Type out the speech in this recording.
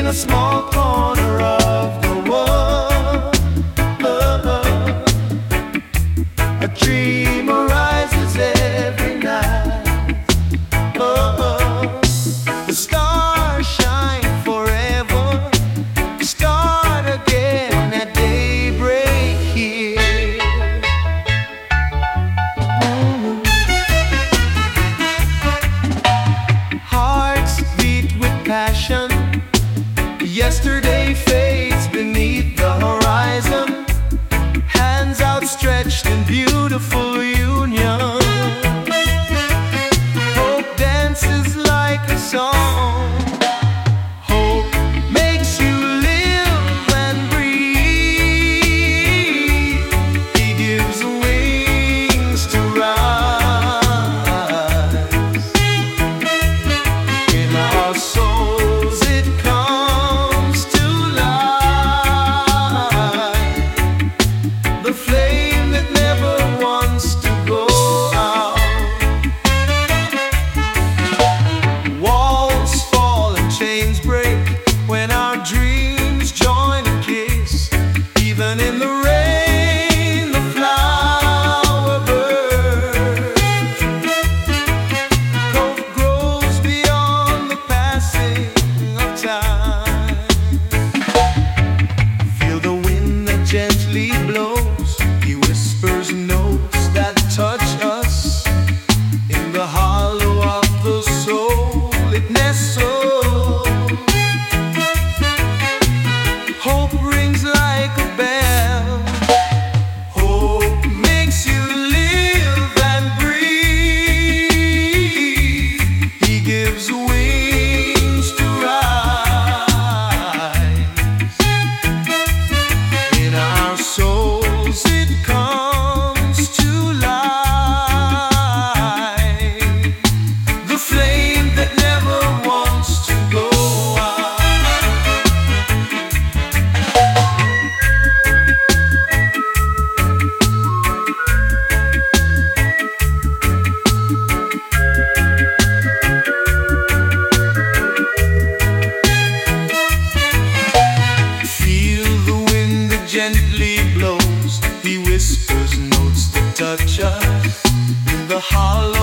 in a small corner of the world. A dream arises every night. The stars shine forever. Start again at daybreak here. Hearts beat with passion. Yesterday fades beneath the horizon. Hands outstretched in beautiful union. Hope dances like a song. Hope makes you live and breathe. He gives wings to rise. In our souls it comes to life. The flame that never wants to go out. Walls fall and chains break when our dreams join and kiss. Even in the rain, the flower bursts. Hope grows beyond the passing of time. Feel the wind that gently blows. He whispers notes that touch us. In the hollow of the soul it nestles. Hope rings like a bell. Hope makes you live and breathe. He gives wings to rise. In our souls it comes to life. The flame that never wants to go out. Feel the wind that gently blows. He whispers notes that touch us. In the hollow